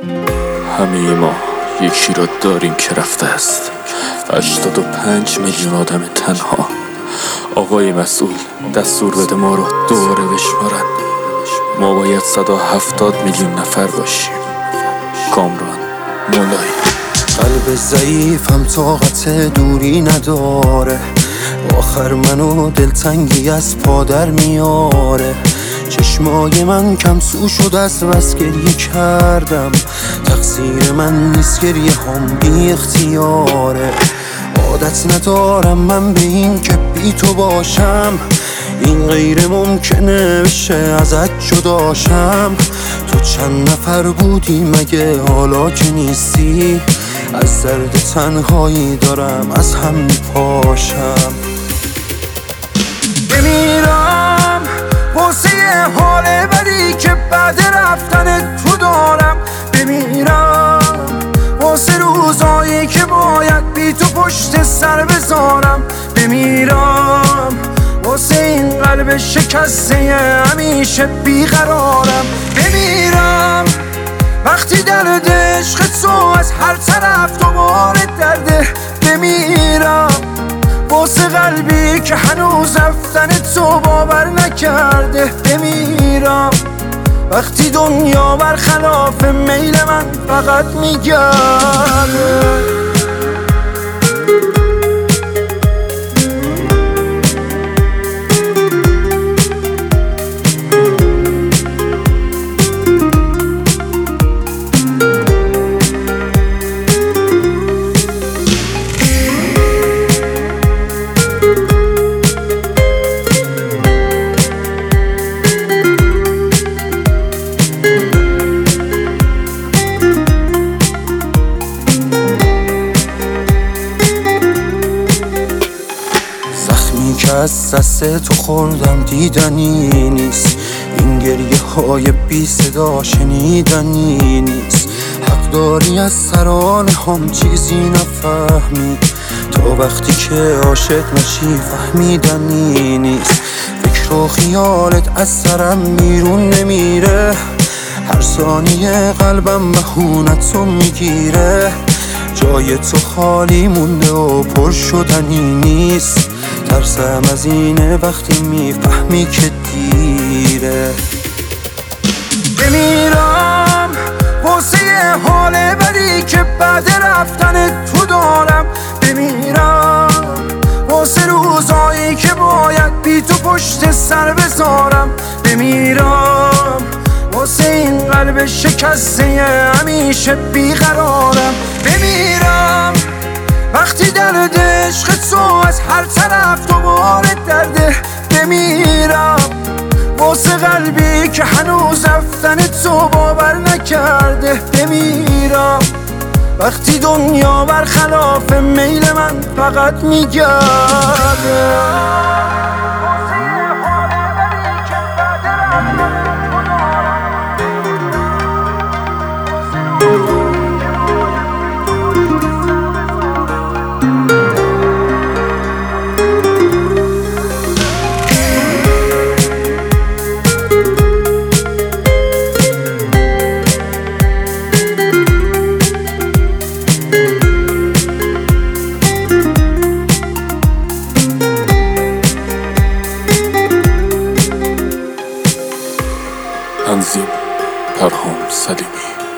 همه ما یکی را داریم که رفته است. 85 میلیون آدم تنها. آقای مسئول دستور بده ما رو دوباره بشمارن. ما باید 170 میلیون نفر باشیم. کامران مولایی. قلب ضعیفم طاقت دوری نداره، آخر منو دلتنگی از پادر میاره. چشمای من کم سو شد از بس گریه کردم، تقصیر من نیست گریه هم بی اختیاره. عادت ندارم من به این که بی تو باشم، این غیر ممکنه بشه ازت جداشم. تو چند نفر بودی مگه حالا که نیستی؟ از درد تنهایی دارم از هم میپاشم. بمیرم واسه حال بدی که بعد رفتن تو دارم. بمیرم واسه روزایی که باید بی تو پشت سر بذارم. بمیرم واسه این قلب شکسته همیشه بیقرارم. بمیرم وقتی درد عشق تو از هر طرف دوباره درده. بمیرم واسه قلبی که هنوز رفتن تو باور نکرده. بمیرم وقتی دنیا برخلاف میل من فقط میگرده. که از دست تو خوردم دیدنی نیست، این گریه های بی صدا شنیدنی نیست. حق داری از سرانه هم چیزی نفهمی، تا وقتی که عاشق نشی فهمیدنی نیست. فکر و خیالت از سرم بیرون نمیره، هر ثانیه قلبم بهونتو میگیره. جای تو خالی مونده و پر شدنی نیست، ترسم از اینه وقتی میفهمی که دیره. بمیرم واسه حال بدی که بعد رفتن تو دارم. بمیرم واسه روزایی که باید بی تو پشت سر بذارم. بمیرم واسه این قلب شکسته همیشه بیقرارم. بمیرم وقتی درد عشق تو از هر طرف دوباره درده. بمیرم واسه قلبی که هنوز رفتن تو باور نکرده. بمیرم وقتی دنیا برخلاف میل من فقط میگرده. تنظیم پرهام سلیمی.